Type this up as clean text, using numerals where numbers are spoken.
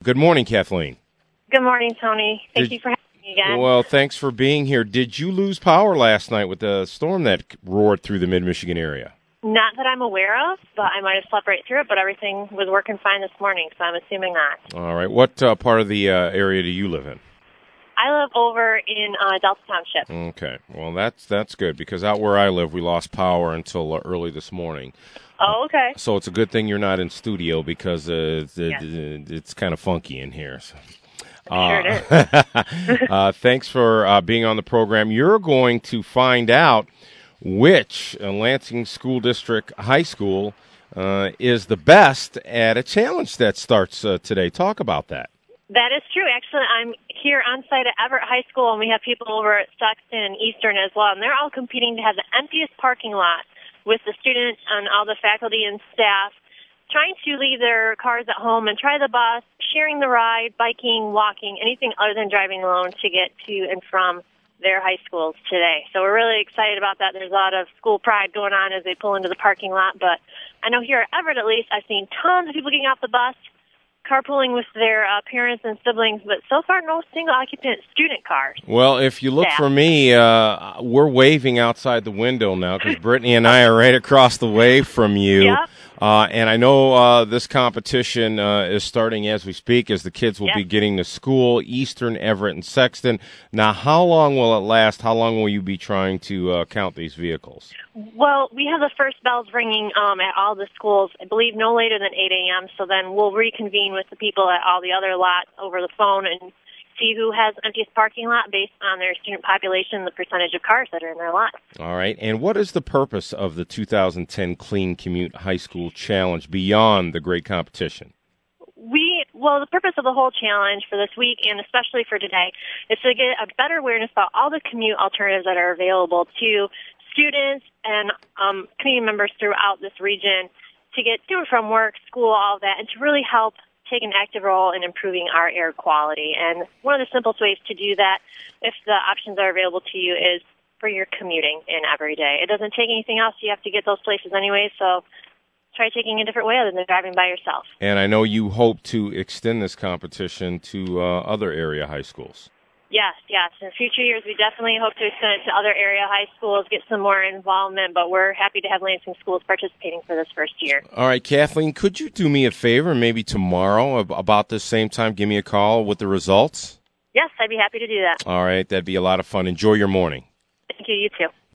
Good morning, Kathleen. Good morning, Tony. Thank you for having me again. Well, thanks for being here. Did you lose power last night with the storm that roared through the mid-Michigan area? Not that I'm aware of, but I might have slept right through it, but everything was working fine this morning, so I'm assuming not. All right. What part of the area do you live in? I live over in Delta Township. Okay. Well, that's good, because out where I live, we lost power until early this morning. Oh, okay. So it's a good thing you're not in studio, because it's kind of funky in here. So. Sure it is. Thanks for being on the program. You're going to find out which Lansing School District High School is the best at a challenge that starts today. Talk about that. That is true. Actually, I'm here on site at Everett High School, and we have people over at Stockton and Eastern as well, and they're all competing to have the emptiest parking lot with the students and all the faculty and staff, trying to leave their cars at home and try the bus, sharing the ride, biking, walking, anything other than driving alone to get to and from their high schools today. So we're really excited about that. There's a lot of school pride going on as they pull into the parking lot. But I know here at Everett, at least, I've seen tons of people getting off the bus, carpooling with their parents and siblings, but so far no single-occupant student cars. Well, if you look for me, we're waving outside the window now, because Brittany and I are right across the way from you. Yep. And I know this competition is starting as we speak, as the kids will be getting to school, Eastern, Everett, and Sexton. Now, how long will it last? How long will you be trying to count these vehicles? Well, we have the first bells ringing at all the schools, I believe no later than 8 a.m., so then we'll reconvene with the people at all the other lots over the phone and see who has the emptiest parking lot based on their student population, the percentage of cars that are in their lot. All right. And what is the purpose of the 2010 Clean Commute High School Challenge beyond the great competition? Well, the purpose of the whole challenge for this week, and especially for today, is to get a better awareness about all the commute alternatives that are available to students and community members throughout this region to get to and from work, school, all of that, and to really help take an active role in improving our air quality. And one of the simplest ways to do that, if the options are available to you, is for your commuting in every day. It doesn't take anything else. You have to get those places anyway, so try taking a different way other than driving by yourself. And I know you hope to extend this competition to other area high schools. Yes. In future years, we definitely hope to extend it to other area high schools, get some more involvement, but we're happy to have Lansing schools participating for this first year. All right, Kathleen, could you do me a favor, maybe tomorrow about this same time, give me a call with the results? Yes, I'd be happy to do that. All right, that'd be a lot of fun. Enjoy your morning. Thank you, you too.